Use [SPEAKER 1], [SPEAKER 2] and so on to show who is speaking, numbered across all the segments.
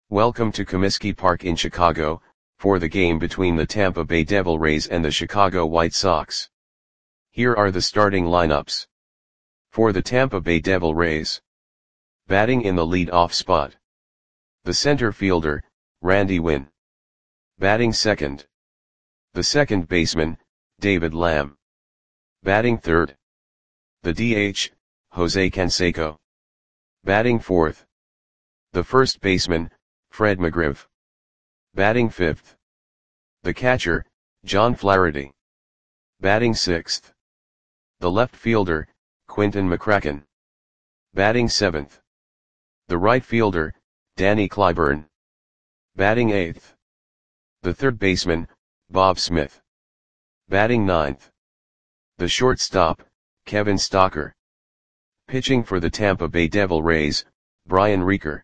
[SPEAKER 1] Welcome to Comiskey Park in Chicago, for the game between the Tampa Bay Devil Rays and the Chicago White Sox. Here are the starting lineups. For the Tampa Bay Devil Rays. Batting in the lead-off spot. The center fielder, Randy Winn. Batting second. The second baseman, David Lamb. Batting third. The DH, Jose Canseco. Batting fourth. The first baseman, Fred McGriff. Batting fifth. The catcher, John Flaherty. Batting sixth. The left fielder, Quinton McCracken. Batting seventh. The right fielder, Danny Clyburn. Batting eighth. The third baseman, Bob Smith. Batting ninth. The shortstop, Kevin Stocker. Pitching for the Tampa Bay Devil Rays, Brian Reeker.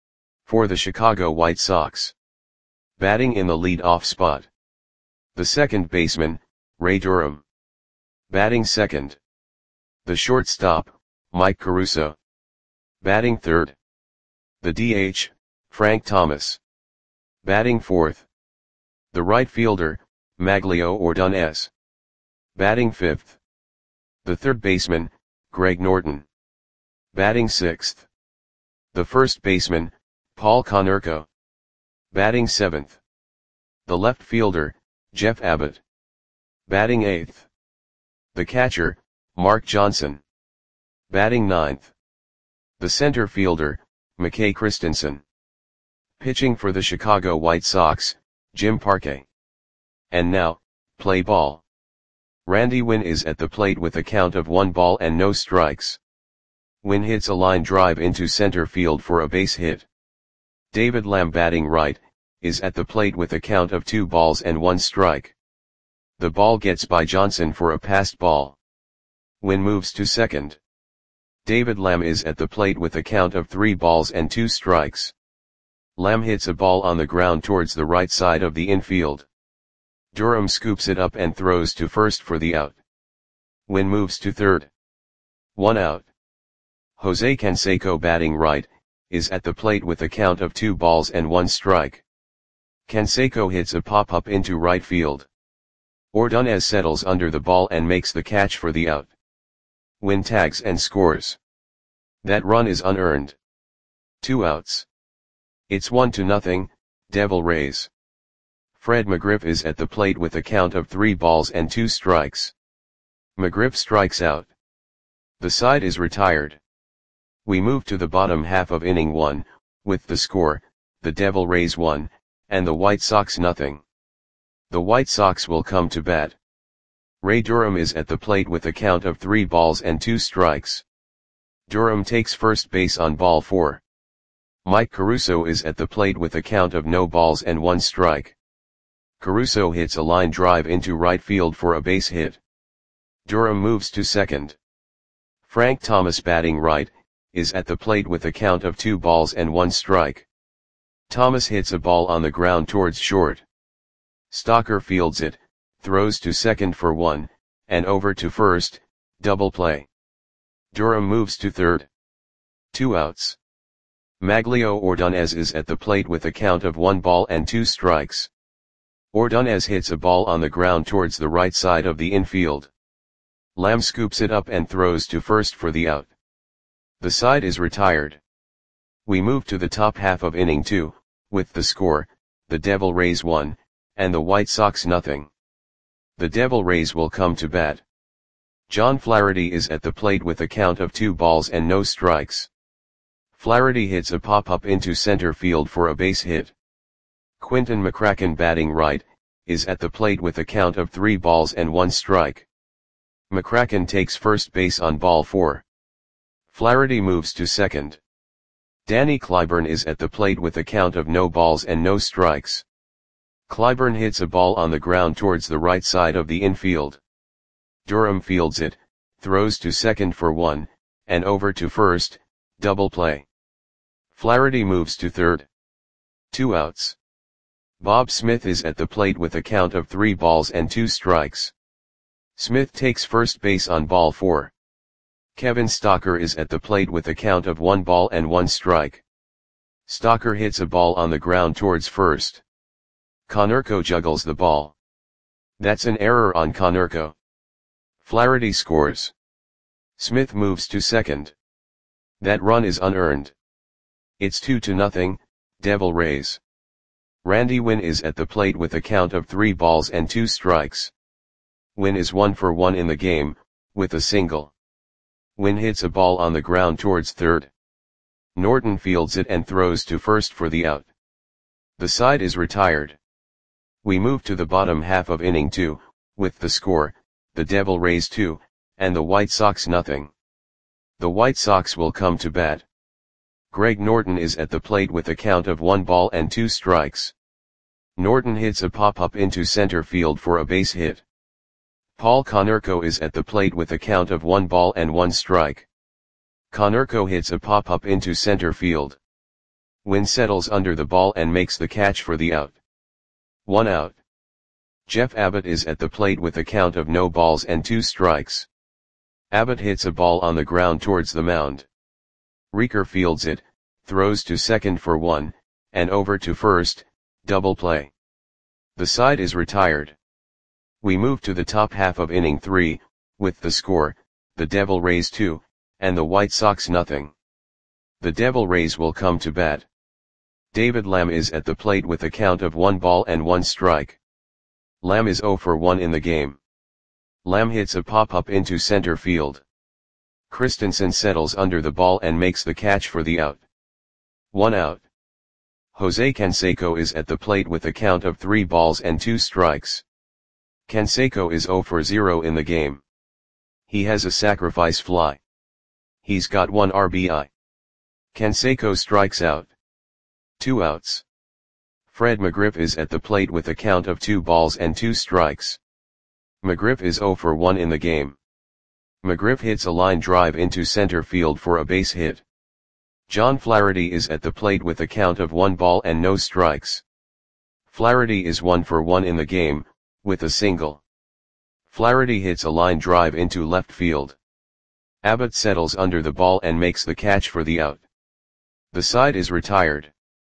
[SPEAKER 1] For the Chicago White Sox. Batting in the lead-off spot. The second baseman, Ray Durham. Batting second. The shortstop, Mike Caruso. Batting third. The DH, Frank Thomas. Batting fourth. The right fielder, Maglio Ordonez. Batting fifth. The third baseman, Greg Norton. Batting sixth. The first baseman, Paul Konerko. Batting seventh. The left fielder, Jeff Abbott. Batting eighth. The catcher, Mark Johnson. Batting ninth. The center fielder, McKay Christensen. Pitching for the Chicago White Sox, Jim Parkey. And now, play ball. Randy Winn is at the plate with a count of 1 ball and no strikes. Winn hits a line drive into center field for a base hit. David Lamb, batting right, is at the plate with a count of 2 balls and 1 strike. The ball gets by Johnson for a passed ball. Winn moves to second. David Lamb is at the plate with a count of 3 balls and 2 strikes. Lamb hits a ball on the ground towards the right side of the infield. Durham scoops it up and throws to first for the out. Winn moves to third. 1 out. Jose Canseco, batting right, is at the plate with a count of 2 balls and 1 strike. Canseco hits a pop-up into right field. Ordonez settles under the ball and makes the catch for the out. Winn tags and scores. That run is unearned. 2 outs. It's 1-0, Devil Rays. Fred McGriff is at the plate with a count of 3 balls and 2 strikes. McGriff strikes out. The side is retired. We move to the bottom half of inning 1, with the score, the Devil Rays 1, and the White Sox 0. The White Sox will come to bat. Ray Durham is at the plate with a count of 3 balls and 2 strikes. Durham takes first base on ball 4. Mike Caruso is at the plate with a count of no balls and 1 strike. Caruso hits a line drive into right field for a base hit. Durham moves to second. Frank Thomas, batting right, is at the plate with a count of 2 balls and 1 strike. Thomas hits a ball on the ground towards short. Stocker fields it, throws to second for 1, and over to first, double play. Durham moves to third. 2 outs. Maglio Ordonez is at the plate with a count of 1 ball and 2 strikes. Ordonez hits a ball on the ground towards the right side of the infield. Lamb scoops it up and throws to first for the out. The side is retired. We move to the top half of inning 2, with the score, the Devil Rays 1, and the White Sox 0. The Devil Rays will come to bat. John Flaherty is at the plate with a count of 2 balls and no strikes. Flaherty hits a pop-up into center field for a base hit. Quinton McCracken, batting right, is at the plate with a count of 3 balls and 1 strike. McCracken takes first base on ball 4. Flaherty moves to second. Danny Clyburn is at the plate with a count of no balls and no strikes. Clyburn hits a ball on the ground towards the right side of the infield. Durham fields it, throws to second for 1, and over to first, double play. Flaherty moves to third. 2 outs. Bob Smith is at the plate with a count of 3 balls and 2 strikes. Smith takes first base on ball 4. Kevin Stocker is at the plate with a count of 1 ball and 1 strike. Stocker hits a ball on the ground towards first. Konerko juggles the ball. That's an error on Konerko. Flaherty scores. Smith moves to second. That run is unearned. It's 2-0, Devil Rays. Randy Winn is at the plate with a count of 3 balls and 2 strikes. Winn is 1 for 1 in the game, with a single. Winn hits a ball on the ground towards third. Norton fields it and throws to first for the out. The side is retired. We move to the bottom half of inning 2, with the score, the Devil Rays 2, and the White Sox nothing. The White Sox will come to bat. Greg Norton is at the plate with a count of 1 ball and 2 strikes. Norton hits a pop-up into center field for a base hit. Paul Konerko is at the plate with a count of 1 ball and 1 strike. Konerko hits a pop-up into center field. Winn settles under the ball and makes the catch for the out. 1 out. Jeff Abbott is at the plate with a count of no balls and 2 strikes. Abbott hits a ball on the ground towards the mound. Rieker fields it, throws to second for 1, and over to first, double play. The side is retired. We move to the top half of inning 3, with the score, the Devil Rays 2, and the White Sox nothing. The Devil Rays will come to bat. David Lamb is at the plate with a count of 1 ball and 1 strike. Lamb is 0 for 1 in the game. Lamb hits a pop-up into center field. Christensen settles under the ball and makes the catch for the out. 1 out. Jose Canseco is at the plate with a count of 3 balls and 2 strikes. Canseco is 0 for 0 in the game. He has a sacrifice fly. He's got 1 RBI. Canseco strikes out. 2 outs. Fred McGriff is at the plate with a count of 2 balls and 2 strikes. McGriff is 0 for 1 in the game. McGriff hits a line drive into center field for a base hit. John Flaherty is at the plate with a count of 1 ball and no strikes. Flaherty is 1 for 1 in the game, with a single. Flaherty hits a line drive into left field. Abbott settles under the ball and makes the catch for the out. The side is retired.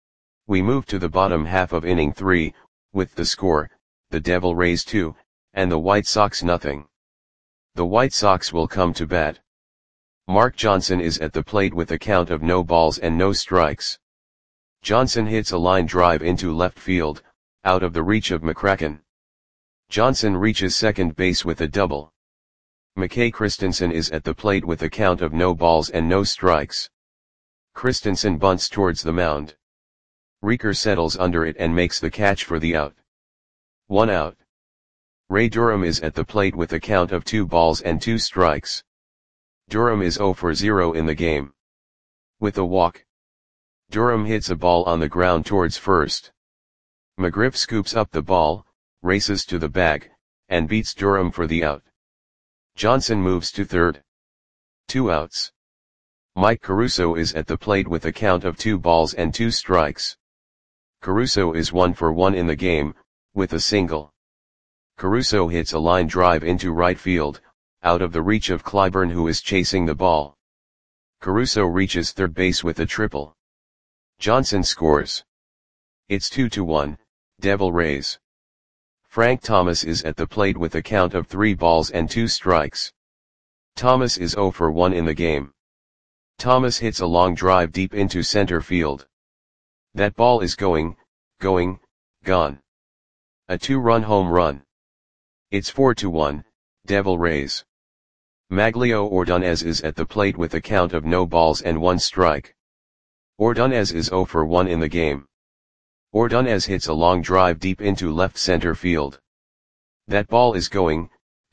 [SPEAKER 1] We move to the bottom half of inning 3, with the score, the Devil Rays 2, and the White Sox nothing. The White Sox will come to bat. Mark Johnson is at the plate with a count of no balls and no strikes. Johnson hits a line drive into left field, out of the reach of McCracken. Johnson reaches second base with a double. McKay Christensen is at the plate with a count of no balls and no strikes. Christensen bunts towards the mound. Rieker settles under it and makes the catch for the out. 1 out. Ray Durham is at the plate with a count of 2 balls and 2 strikes. Durham is 0 for 0 in the game. With a walk. Durham hits a ball on the ground towards first. McGriff scoops up the ball, races to the bag, and beats Durham for the out. Johnson moves to third. 2 outs. Mike Caruso is at the plate with a count of 2 balls and 2 strikes. Caruso is 1 for 1 in the game, with a single. Caruso hits a line drive into right field, out of the reach of Clyburn who is chasing the ball. Caruso reaches third base with a triple. Johnson scores. It's 2-1, Devil Rays. Frank Thomas is at the plate with a count of 3 balls and 2 strikes. Thomas is 0 for 1 in the game. Thomas hits a long drive deep into center field. That ball is going, gone. A 2-run home run. It's 4-1, Devil Rays. Maglio Ordonez is at the plate with a count of no balls and 1 strike. Ordonez is 0 for 1 in the game. Ordonez hits a long drive deep into left center field. That ball is going,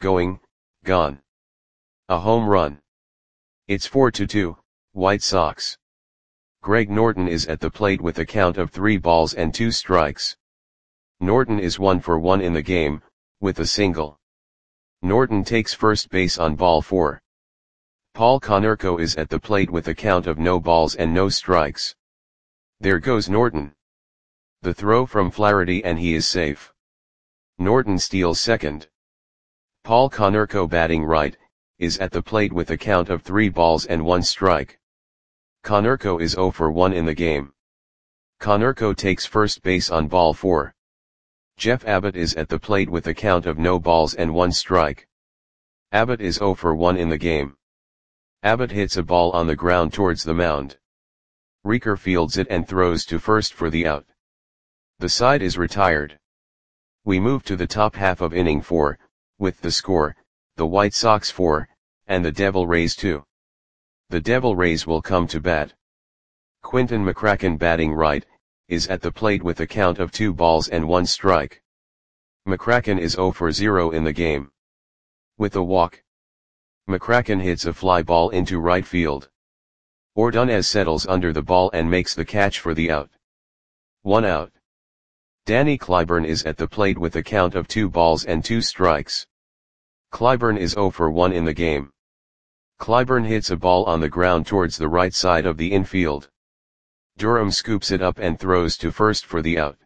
[SPEAKER 1] gone. A home run. It's 4-2, White Sox. Greg Norton is at the plate with a count of 3 balls and 2 strikes. Norton is 1 for 1 in the game, with a single. Norton takes first base on ball 4. Paul Konerko is at the plate with a count of no balls and no strikes. There goes Norton. The throw from Flaherty and he is safe. Norton steals second. Paul Konerko batting right, is at the plate with a count of 3 balls and 1 strike. Konerko is 0 for 1 in the game. Konerko takes first base on ball 4. Jeff Abbott is at the plate with a count of no balls and 1 strike. Abbott is 0 for 1 in the game. Abbott hits a ball on the ground towards the mound. Rieker fields it and throws to first for the out. The side is retired. We move to the top half of inning 4, with the score, the White Sox 4, and the Devil Rays 2. The Devil Rays will come to bat. Quinton McCracken, batting right, is at the plate with a count of 2 balls and 1 strike. McCracken is 0 for 0 in the game. With a walk, McCracken hits a fly ball into right field. Ordonez settles under the ball and makes the catch for the out. 1 out. Danny Clyburn is at the plate with a count of 2 balls and 2 strikes. Clyburn is 0 for 1 in the game. Clyburn hits a ball on the ground towards the right side of the infield. Durham scoops it up and throws to first for the out.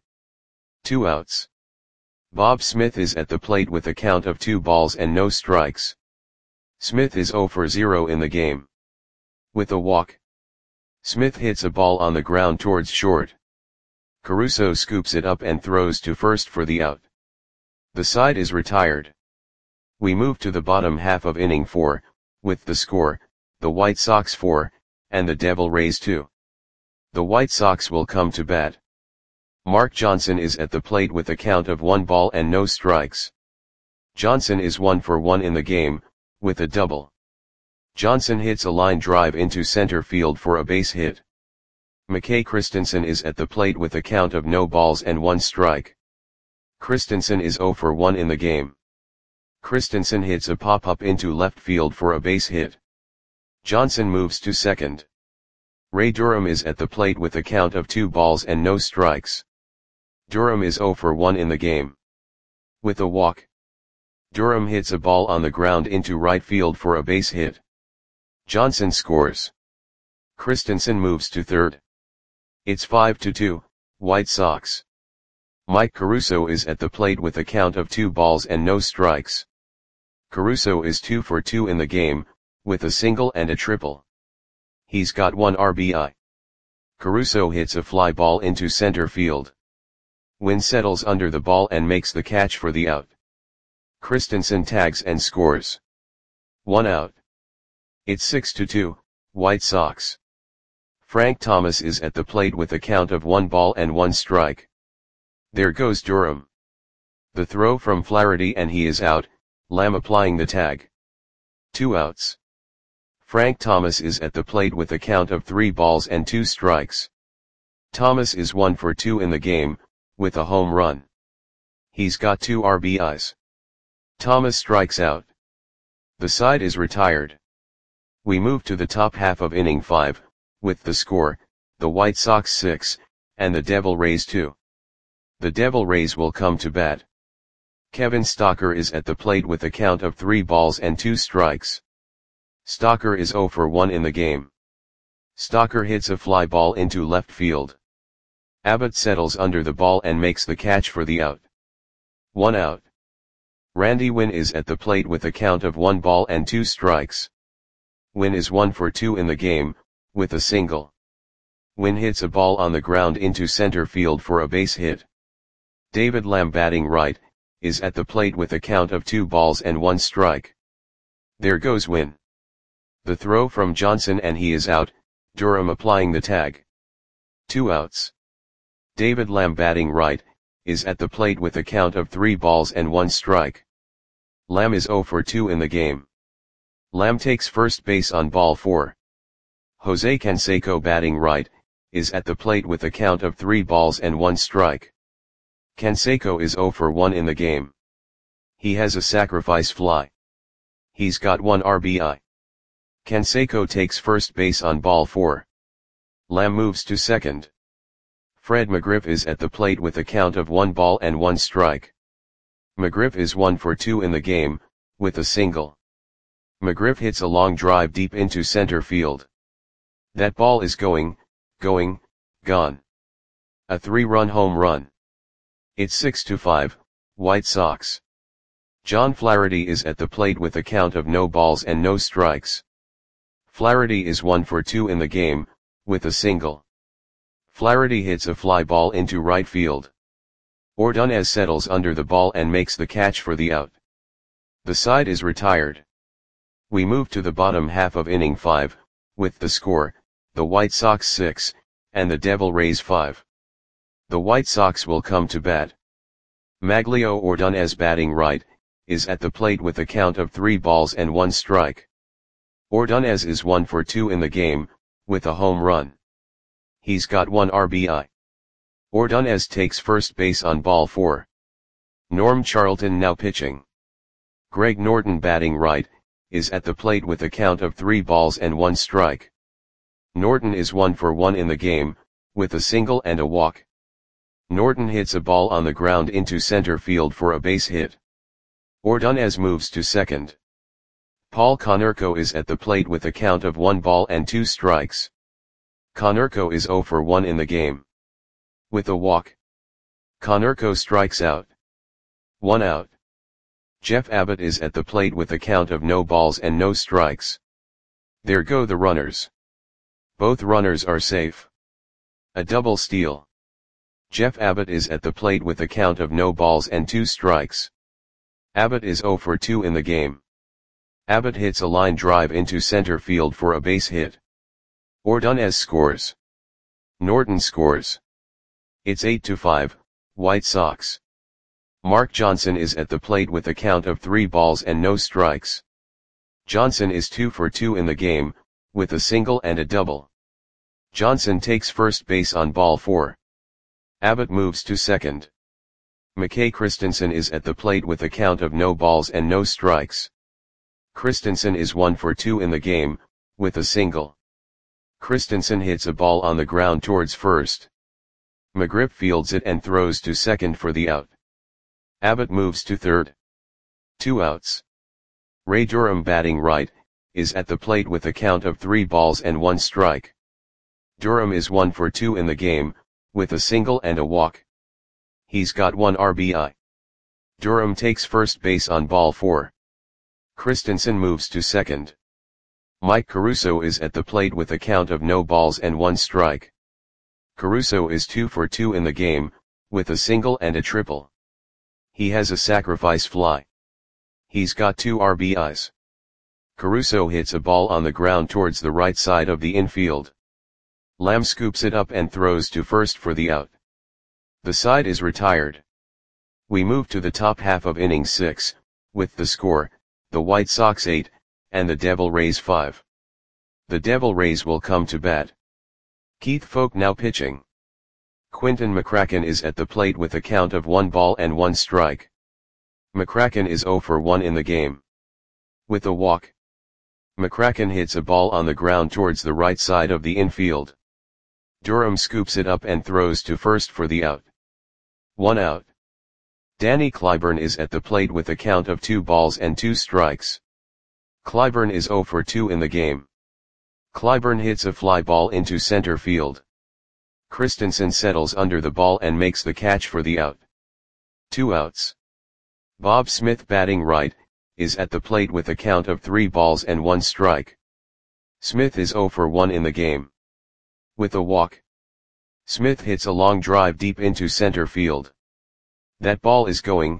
[SPEAKER 1] 2 outs. Bob Smith is at the plate with a count of 2 balls and no strikes. Smith is 0 for 0 in the game. With a walk, Smith hits a ball on the ground towards short. Caruso scoops it up and throws to first for the out. The side is retired. We move to the bottom half of inning 4, with the score, the White Sox 4, and the Devil Rays 2. The White Sox will come to bat. Mark Johnson is at the plate with a count of 1 ball and no strikes. Johnson is 1 for 1 in the game, with a double. Johnson hits a line drive into center field for a base hit. McKay Christensen is at the plate with a count of no balls and 1 strike. Christensen is 0 for 1 in the game. Christensen hits a pop-up into left field for a base hit. Johnson moves to second. Ray Durham is at the plate with a count of 2 balls and no strikes. Durham is 0 for 1 in the game. With a walk, Durham hits a ball on the ground into right field for a base hit. Johnson scores. Christensen moves to third. It's 5-2, White Sox. Mike Caruso is at the plate with a count of 2 balls and no strikes. Caruso is 2 for 2 in the game, with a single and a triple. He's got 1 RBI. Caruso hits a fly ball into center field. Wynn settles under the ball and makes the catch for the out. Christensen tags and scores. 1 out. It's 6-2, White Sox. Frank Thomas is at the plate with a count of 1 ball and 1 strike. There goes Durham. The throw from Flaherty and he is out, Lamb applying the tag. 2 outs. Frank Thomas is at the plate with a count of 3 balls and 2 strikes. Thomas is 1 for 2 in the game, with a home run. He's got 2 RBIs. Thomas strikes out. The side is retired. We move to the top half of inning 5, with the score, the White Sox 6, and the Devil Rays 2. The Devil Rays will come to bat. Kevin Stocker is at the plate with a count of 3 balls and 2 strikes. Stocker is 0 for 1 in the game. Stocker hits a fly ball into left field. Abbott settles under the ball and makes the catch for the out. 1 out. Randy Wynn is at the plate with a count of 1 ball and 2 strikes. Wynn is 1 for 2 in the game, with a single. Wynn hits a ball on the ground into center field for a base hit. David Lamb, batting right, is at the plate with a count of 2 balls and 1 strike. There goes Wynn. The throw from Johnson and he is out, Durham applying the tag. 2 outs. David Lamb, batting right, is at the plate with a count of 3 balls and 1 strike. Lamb is 0 for 2 in the game. Lamb takes first base on ball 4. Jose Canseco, batting right, is at the plate with a count of 3 balls and 1 strike. Canseco is 0 for 1 in the game. He has a sacrifice fly. He's got 1 RBI. Canseco takes first base on ball 4. Lamb moves to second. Fred McGriff is at the plate with a count of 1 ball and 1 strike. McGriff is 1 for 2 in the game, with a single. McGriff hits a long drive deep into center field. That ball is gone. A 3-run home run. It's 6-5, White Sox. John Flaherty is at the plate with a count of no balls and no strikes. Flaherty is 1 for 2 in the game, with a single. Flaherty hits a fly ball into right field. Ordonez settles under the ball and makes the catch for the out. The side is retired. We move to the bottom half of inning 5, with the score, the White Sox 6, and the Devil Rays 5. The White Sox will come to bat. Maglio Ordonez, batting right, is at the plate with a count of 3 balls and 1 strike. Ordonez is 1 for 2 in the game, with a home run. He's got 1 RBI. Ordonez takes first base on ball 4. Norm Charlton now pitching. Greg Norton, batting right, is at the plate with a count of 3 balls and 1 strike. Norton is 1 for 1 in the game, with a single and a walk. Norton hits a ball on the ground into center field for a base hit. Ordonez moves to second. Paul Konerko is at the plate with a count of 1 ball and 2 strikes. Konerko is 0 for 1 in the game. With a walk, Konerko strikes out. 1 out. Jeff Abbott is at the plate with a count of no balls and no strikes. There go the runners. Both runners are safe. A double steal. Jeff Abbott is at the plate with a count of no balls and 2 strikes. Abbott is 0 for 2 in the game. Abbott hits a line drive into center field for a base hit. Ordonez scores. Norton scores. It's 8-5, White Sox. Mark Johnson is at the plate with a count of 3 balls and no strikes. Johnson is 2 for 2 in the game, with a single and a double. Johnson takes first base on ball 4. Abbott moves to second. McKay Christensen is at the plate with a count of no balls and no strikes. Christensen is 1 for 2 in the game, with a single. Christensen hits a ball on the ground towards first. McGriff fields it and throws to second for the out. Abbott moves to third. 2 outs. Ray Durham, batting right, is at the plate with a count of 3 balls and 1 strike. Durham is 1 for 2 in the game, with a single and a walk. He's got 1 RBI. Durham takes first base on ball 4. Christensen moves to second. Mike Caruso is at the plate with a count of no balls and 1 strike. Caruso is 2 for 2 in the game, with a single and a triple. He has a sacrifice fly. He's got 2 RBIs. Caruso hits a ball on the ground towards the right side of the infield. Lamb scoops it up and throws to first for the out. The side is retired. We move to the top half of inning 6, with the score, the White Sox 8, and the Devil Rays 5. The Devil Rays will come to bat. Keith Foulke now pitching. Quinton McCracken is at the plate with a count of 1 ball and 1 strike. McCracken is 0 for 1 in the game. With a walk, McCracken hits a ball on the ground towards the right side of the infield. Durham scoops it up and throws to first for the out. 1 out. Danny Clyburn is at the plate with a count of 2 balls and 2 strikes. Clyburn is 0 for 2 in the game. Clyburn hits a fly ball into center field. Christensen settles under the ball and makes the catch for the out. 2 outs. Bob Smith, batting right, is at the plate with a count of 3 balls and 1 strike. Smith is 0 for 1 in the game. With a walk, Smith hits a long drive deep into center field. That ball is gone.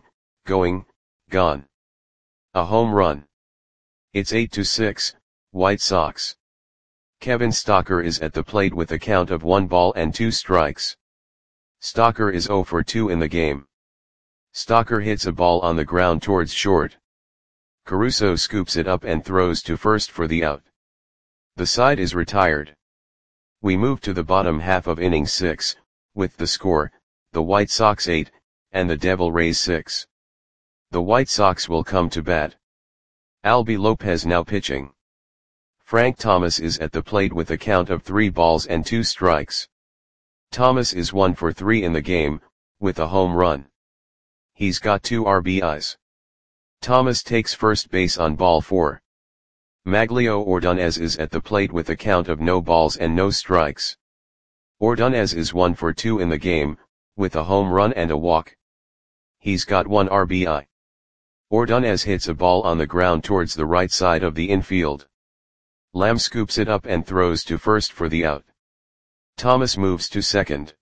[SPEAKER 1] A home run. It's 8-6, White Sox. Kevin Stocker is at the plate with a count of 1 ball and 2 strikes. Stocker is 0 for 2 in the game. Stocker hits a ball on the ground towards short. Caruso scoops it up and throws to first for the out. The side is retired. We move to the bottom half of inning 6, with the score, the White Sox 8, and the Devil Rays 6. The White Sox will come to bat. Albie Lopez now pitching. Frank Thomas is at the plate with a count of 3 balls and 2 strikes. Thomas is 1 for 3 in the game, with a home run. He's got 2 RBIs. Thomas takes first base on ball 4. Maglio Ordonez is at the plate with a count of no balls and no strikes. Ordonez is 1 for 2 in the game, with a home run and a walk. He's got 1 RBI. Ordonez hits a ball on the ground towards the right side of the infield. Lamb scoops it up and throws to first for the out. Thomas moves to second.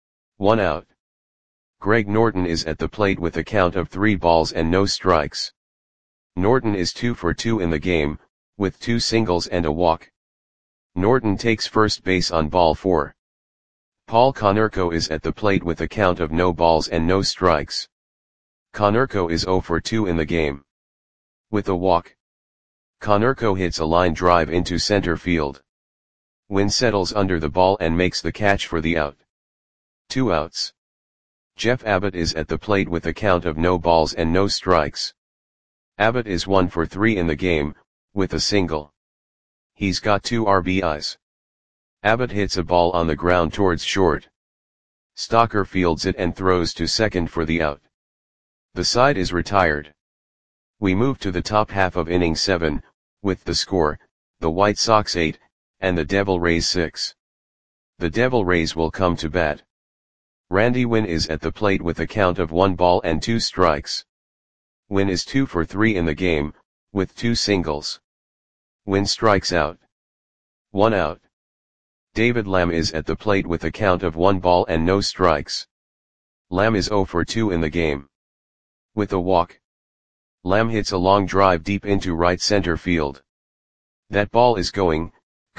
[SPEAKER 1] 1 out. Greg Norton is at the plate with a count of 3 balls and no strikes. Norton is 2 for 2 in the game, with 2 singles and a walk. Norton takes first base on ball 4. Paul Konerko is at the plate with a count of no balls and no strikes. Konerko is 0 for 2 in the game. With a walk. Konerko hits a line drive into center field. Wynn settles under the ball and makes the catch for the out. 2 outs. Jeff Abbott is at the plate with a count of no balls and no strikes. Abbott is 1 for 3 in the game, with a single. He's got 2 RBIs. Abbott hits a ball on the ground towards short. Stocker fields it and throws to second for the out. The side is retired. We move to the top half of inning 7, with the score, the White Sox 8, and the Devil Rays 6. The Devil Rays will come to bat. Randy Wynn is at the plate with a count of 1 ball and 2 strikes. Wynn is 2 for 3 in the game, with 2 singles. Wynn strikes out. 1 out. David Lamb is at the plate with a count of 1 ball and no strikes. Lamb is 0 for 2 in the game. With a walk. Lamb hits a long drive deep into right center field. That ball is going,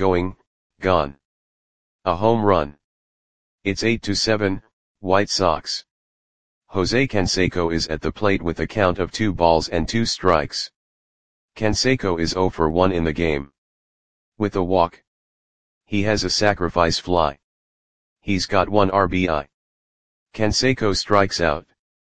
[SPEAKER 1] gone. A home run. It's 8-7, White Sox. Jose Canseco is at the plate with a count of 2 balls and 2 strikes. Canseco is 0 for 1 in the game. With a walk. He has a sacrifice fly. He's got 1 RBI. Canseco strikes out.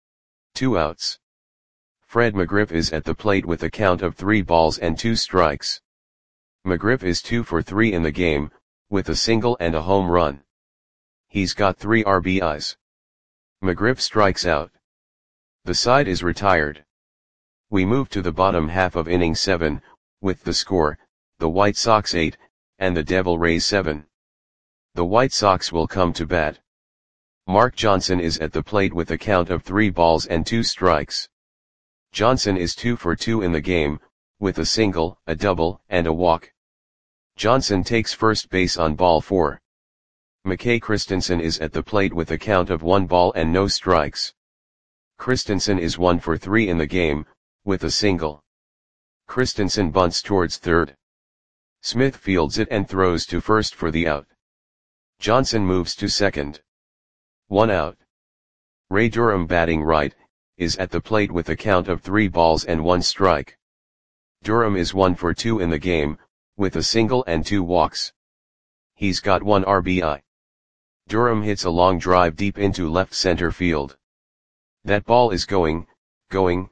[SPEAKER 1] 2 outs. Fred McGriff is at the plate with a count of 3 balls and 2 strikes. McGriff is 2 for 3 in the game, with a single and a home run. He's got 3 RBIs. McGriff strikes out. The side is retired. We move to the bottom half of inning 7, with the score, the White Sox 8, and the Devil Rays 7. The White Sox will come to bat. Mark Johnson is at the plate with a count of 3 balls and 2 strikes. Johnson is 2 for 2 in the game, with a single, a double, and a walk. Johnson takes first base on ball 4. McKay Christensen is at the plate with a count of 1 ball and no strikes. Christensen is 1 for 3 in the game, with a single. Christensen bunts towards third. Smith fields it and throws to first for the out. Johnson moves to second. 1 out. Ray Durham, batting right, is at the plate with a count of 3 balls and 1 strike. Durham is 1 for 2 in the game, with a single and 2 walks. He's got 1 RBI. Durham hits a long drive deep into left center field. That ball is going, gone.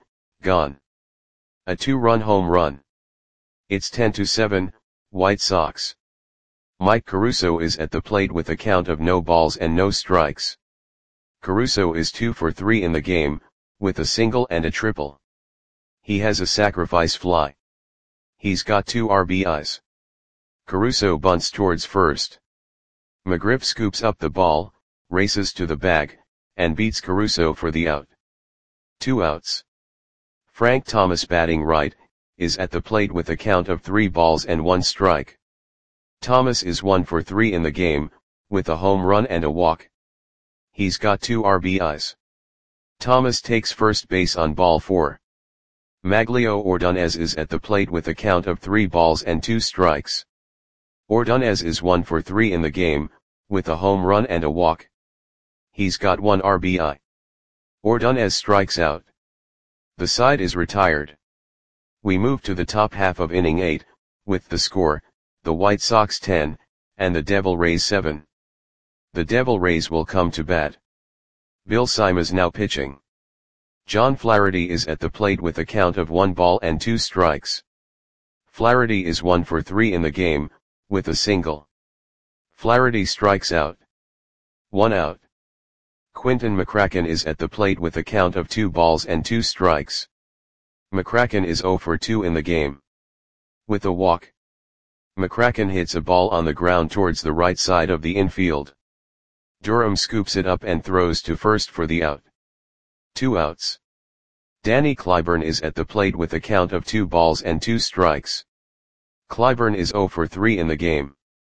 [SPEAKER 1] A 2-run home run. It's 10-7, White Sox. Mike Caruso is at the plate with a count of no balls and no strikes. Caruso is 2 for 3 in the game, with a single and a triple. He has a sacrifice fly. He's got 2 RBIs. Caruso bunts towards first. McGriff scoops up the ball, races to the bag, and beats Caruso for the out. 2 outs. Frank Thomas, batting right, is at the plate with a count of 3 balls and 1 strike. Thomas is 1 for 3 in the game, with a home run and a walk. He's got 2 RBIs. Thomas takes first base on ball 4. Maglio Ordonez is at the plate with a count of 3 balls and 2 strikes. Ordonez is 1 for 3 in the game, with a home run and a walk. He's got 1 RBI. Ordonez strikes out. The side is retired. We move to the top half of inning 8, with the score, the White Sox 10, and the Devil Rays 7. The Devil Rays will come to bat. Bill Simas now pitching. John Flaherty is at the plate with a count of 1 ball and 2 strikes. Flaherty is 1 for 3 in the game, with a single. Flaherty strikes out. 1 out. Quinton McCracken is at the plate with a count of 2 balls and 2 strikes. McCracken is 0 for 2 in the game. With a walk. McCracken hits a ball on the ground towards the right side of the infield. Durham scoops it up and throws to first for the out. 2 outs. Danny Clyburn is at the plate with a count of 2 balls and 2 strikes. Clyburn is 0 for 3 in the game.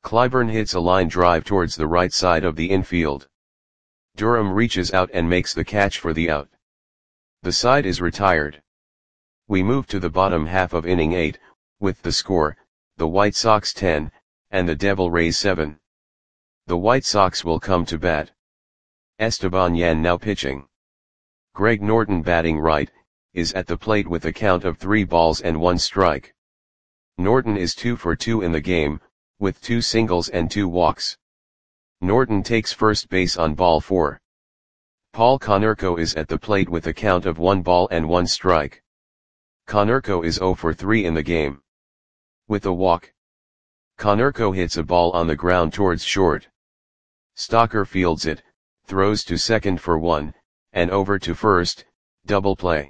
[SPEAKER 1] Clyburn hits a line drive towards the right side of the infield. Durham reaches out and makes the catch for the out. The side is retired. We move to the bottom half of inning 8, with the score, the White Sox 10, and the Devil Rays 7. The White Sox will come to bat. Esteban Yan now pitching. Greg Norton batting right, is at the plate with a count of 3 balls and 1 strike. Norton is 2 for 2 in the game, with 2 singles and 2 walks. Norton takes first base on ball 4. Paul Konerko is at the plate with a count of 1 ball and 1 strike. Konerko is 0 for 3 in the game. With a walk, Konerko hits a ball on the ground towards short. Stalker fields it, throws to second for 1, and over to first, double play.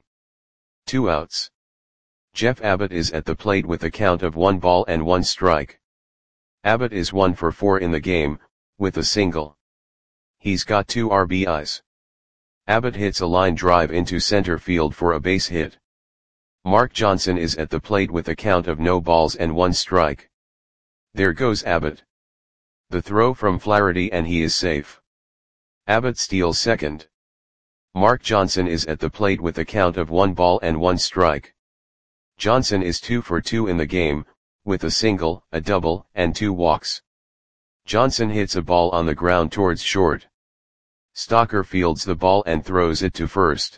[SPEAKER 1] 2 outs. Jeff Abbott is at the plate with a count of 1 ball and 1 strike. Abbott is 1 for 4 in the game, with a single. He's got 2 RBIs. Abbott hits a line drive into center field for a base hit. Mark Johnson is at the plate with a count of no balls and 1 strike. There goes Abbott. The throw from Flaherty and he is safe. Abbott steals second. Mark Johnson is at the plate with a count of 1 ball and 1 strike. Johnson is 2 for 2 in the game, with a single, a double, and 2 walks. Johnson hits a ball on the ground towards short. Stalker fields the ball and throws it to first.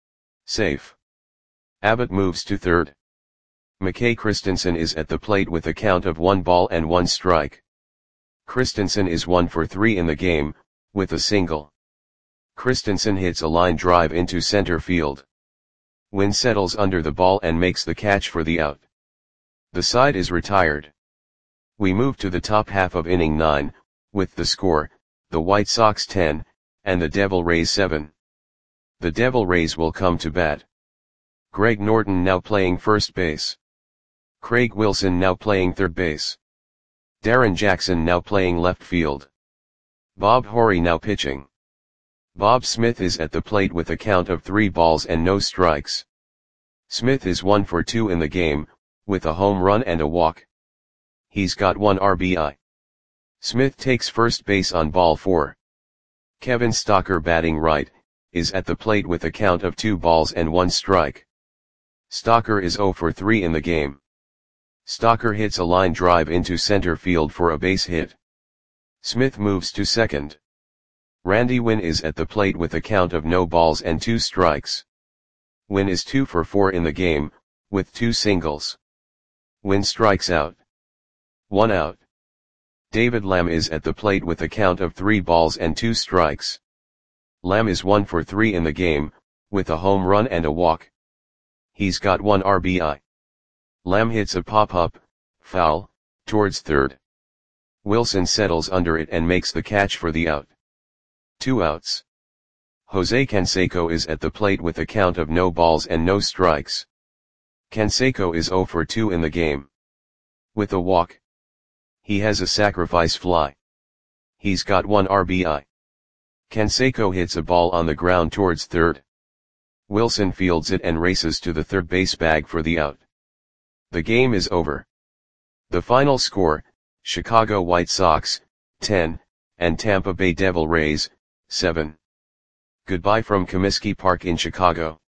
[SPEAKER 1] Safe. Abbott moves to third. McKay Christensen is at the plate with a count of 1 ball and 1 strike. Christensen is 1 for 3 in the game, with a single. Christensen hits a line drive into center field. Wynn settles under the ball and makes the catch for the out. The side is retired. We move to the top half of inning 9, with the score, the White Sox 10, and the Devil Rays 7. The Devil Rays will come to bat. Greg Norton now playing first base. Craig Wilson now playing third base. Darren Jackson now playing left field. Bob Horry now pitching. Bob Smith is at the plate with a count of 3 balls and no strikes. Smith is 1 for 2 in the game, with a home run and a walk. He's got 1 RBI. Smith takes first base on ball 4. Kevin Stalker batting right, is at the plate with a count of 2 balls and 1 strike. Stalker is 0 for 3 in the game. Stalker hits a line drive into center field for a base hit. Smith moves to second. Randy Wynn is at the plate with a count of no balls and 2 strikes. Wynn is 2 for 4 in the game, with 2 singles. Wynn strikes out. 1 out. David Lamb is at the plate with a count of 3 balls and 2 strikes. Lamb is 1 for 3 in the game, with a home run and a walk. He's got 1 RBI. Lamb hits a pop-up, foul, towards third. Wilson settles under it and makes the catch for the out. 2 outs. Jose Canseco is at the plate with a count of no balls and no strikes. Canseco is 0 for 2 in the game. With a walk. He has a sacrifice fly. He's got 1 RBI. Canseco hits a ball on the ground towards third. Wilson fields it and races to the third base bag for the out. The game is over. The final score, Chicago White Sox, 10, and Tampa Bay Devil Rays, 7. Goodbye from Comiskey Park in Chicago.